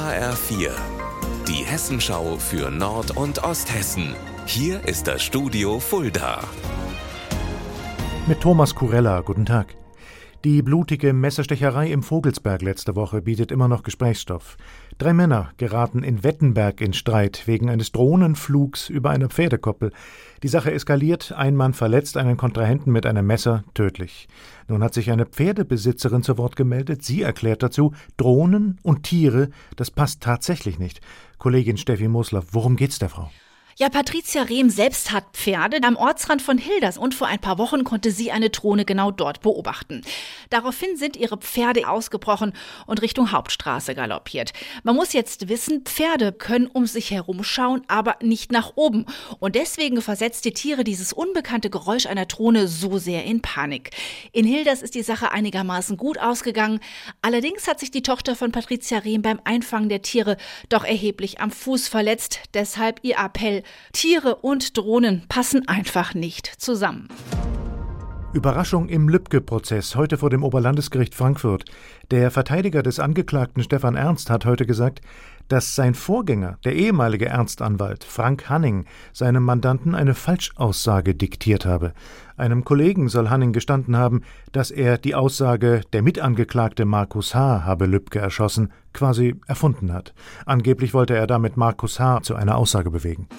HR4, die Hessenschau für Nord- und Osthessen. Hier ist das Studio Fulda. Mit Thomas Kurella, guten Tag. Die blutige Messerstecherei im Vogelsberg letzte Woche bietet immer noch Gesprächsstoff. 3 Männer geraten in Wettenberg in Streit wegen eines Drohnenflugs über eine Pferdekoppel. Die Sache eskaliert, ein Mann verletzt einen Kontrahenten mit einem Messer tödlich. Nun hat sich eine Pferdebesitzerin zu Wort gemeldet. Sie erklärt dazu, Drohnen und Tiere, das passt tatsächlich nicht. Kollegin Steffi Musler, worum geht's der Frau? Ja, Patricia Rehm selbst hat Pferde am Ortsrand von Hilders und vor ein paar Wochen konnte sie eine Drohne genau dort beobachten. Daraufhin sind ihre Pferde ausgebrochen und Richtung Hauptstraße galoppiert. Man muss jetzt wissen, Pferde können um sich herum schauen, aber nicht nach oben. Und deswegen versetzt die Tiere dieses unbekannte Geräusch einer Drohne so sehr in Panik. In Hilders ist die Sache einigermaßen gut ausgegangen. Allerdings hat sich die Tochter von Patricia Rehm beim Einfangen der Tiere doch erheblich am Fuß verletzt. Deshalb ihr Appell: Tiere und Drohnen passen einfach nicht zusammen. Überraschung im Lübcke-Prozess, heute vor dem Oberlandesgericht Frankfurt. Der Verteidiger des Angeklagten Stefan Ernst hat heute gesagt, dass sein Vorgänger, der ehemalige Ernst-Anwalt Frank Hanning, seinem Mandanten eine Falschaussage diktiert habe. Einem Kollegen soll Hanning gestanden haben, dass er die Aussage, der Mitangeklagte Markus H. habe Lübcke erschossen, quasi erfunden hat. Angeblich wollte er damit Markus H. zu einer Aussage bewegen.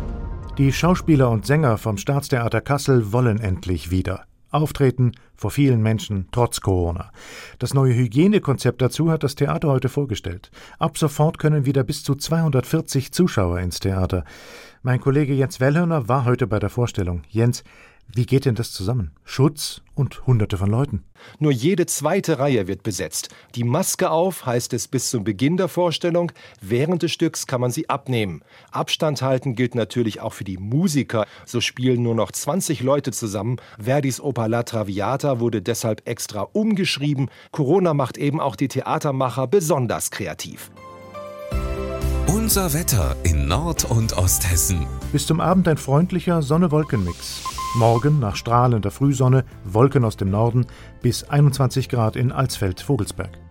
Die Schauspieler und Sänger vom Staatstheater Kassel wollen endlich wieder auftreten vor vielen Menschen, trotz Corona. Das neue Hygienekonzept dazu hat das Theater heute vorgestellt. Ab sofort können wieder bis zu 240 Zuschauer ins Theater. Mein Kollege Jens Wellhörner war heute bei der Vorstellung. Jens, wie geht denn das zusammen? Schutz und Hunderte von Leuten. Nur jede zweite Reihe wird besetzt. Die Maske auf, heißt es bis zum Beginn der Vorstellung. Während des Stücks kann man sie abnehmen. Abstand halten gilt natürlich auch für die Musiker. So spielen nur noch 20 Leute zusammen. Verdis Oper La Traviata wurde deshalb extra umgeschrieben. Corona macht eben auch die Theatermacher besonders kreativ. Unser Wetter in Nord- und Osthessen. Bis zum Abend ein freundlicher Sonne-Wolken-Mix. Morgen nach strahlender Frühsonne, Wolken aus dem Norden, bis 21 Grad in Alsfeld-Vogelsberg.